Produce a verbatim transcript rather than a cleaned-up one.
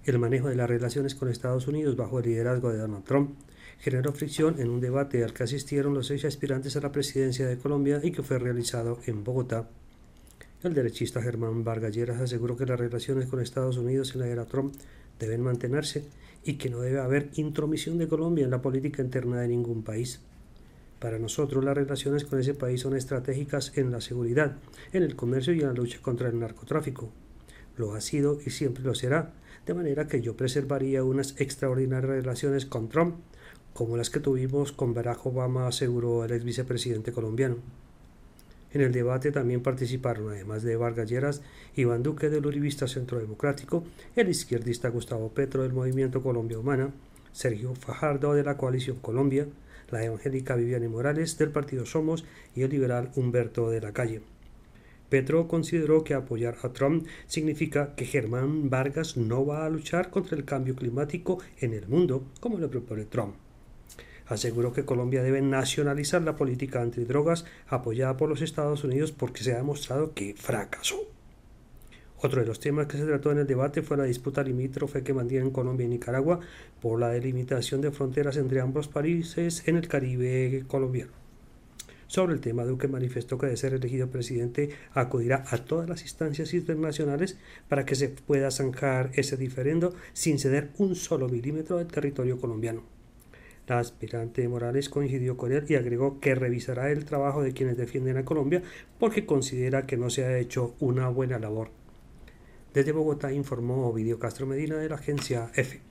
El manejo de las relaciones con Estados Unidos bajo el liderazgo de Donald Trump generó fricción en un debate al que asistieron los seis aspirantes a la presidencia de Colombia y que fue realizado en Bogotá. El derechista Germán Vargas Lleras aseguró que las relaciones con Estados Unidos en la era Trump deben mantenerse y que no debe haber intromisión de Colombia en la política interna de ningún país. Para nosotros las relaciones con ese país son estratégicas en la seguridad, en el comercio y en la lucha contra el narcotráfico. Lo ha sido y siempre lo será, de manera que yo preservaría unas extraordinarias relaciones con Trump, como las que tuvimos con Barack Obama, aseguró el ex vicepresidente colombiano. En el debate también participaron, además de Vargas Lleras, Iván Duque del Uribista Centro Democrático, el izquierdista Gustavo Petro del Movimiento Colombia Humana, Sergio Fajardo de la Coalición Colombia, la evangélica Viviane Morales del partido Somos y el liberal Humberto de la Calle. Petro consideró que apoyar a Trump significa que Germán Vargas no va a luchar contra el cambio climático en el mundo, como le propone Trump. Aseguró que Colombia debe nacionalizar la política antidrogas apoyada por los Estados Unidos porque se ha demostrado que fracasó. Otro de los temas que se trató en el debate fue la disputa limítrofe que mantienen Colombia y Nicaragua por la delimitación de fronteras entre ambos países en el Caribe colombiano. Sobre el tema, Duque manifestó que de ser elegido presidente acudirá a todas las instancias internacionales para que se pueda zanjar ese diferendo sin ceder un solo milímetro del territorio colombiano. La aspirante Morales coincidió con él y agregó que revisará el trabajo de quienes defienden a Colombia porque considera que no se ha hecho una buena labor. Desde Bogotá informó Ovidio Castro Medina de la agencia EFE.